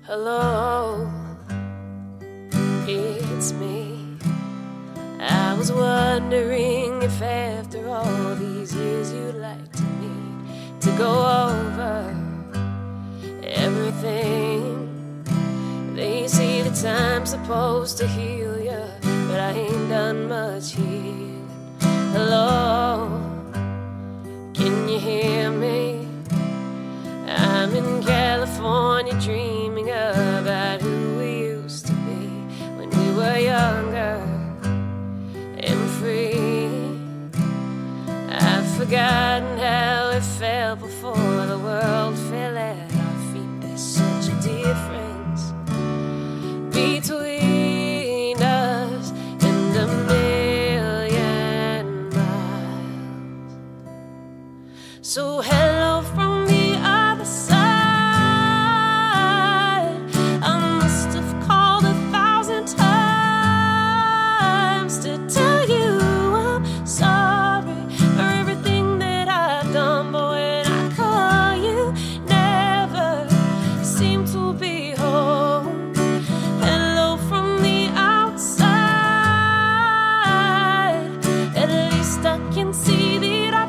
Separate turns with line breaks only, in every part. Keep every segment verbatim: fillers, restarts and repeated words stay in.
Hello, it's me. I was wondering if after all these years you'd like to meet to go over everything. They say the time's supposed to heal ya, but I ain't done much healing. Hello, can you hear me? I'm in California dreaming about who we used to be when we were younger and free. I've forgotten how it felt before the world fell at our feet. There's such a difference between us and a million miles. So hello from the other side. I must have called a thousand times to tell you I'm sorry for everything that I've done, but when I call you, never seem to be home. Hello from the outside. At least I can see that I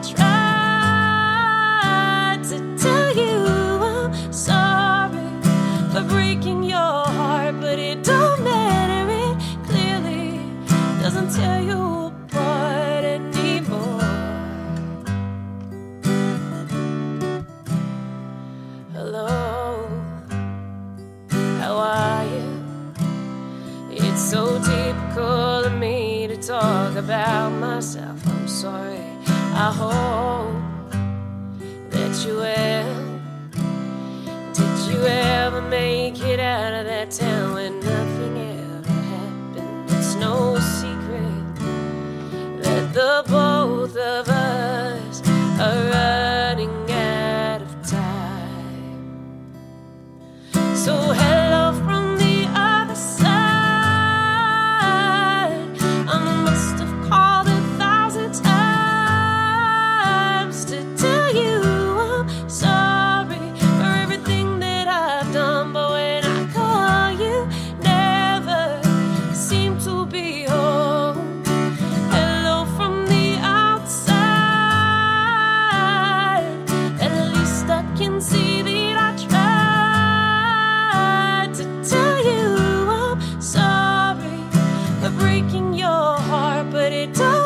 tried to tell you I'm sorry for breaking your heart, but it don't matter, it clearly doesn't tear you apart anymore. Hello, how are you? It's so typical of me to talk about myself. I'm sorry, I hope that you will. Did you ever make it out of that town when nothing ever happened? It's no secret that the both of us are running out of time. So hello from the other side. I must have called a thousand times to tell you I'm sorry for everything that I've done, but when I call you, never seem to be home. Hello from the outside. At least I can see that I tried to tell you I'm sorry for breaking your heart, but it doesn't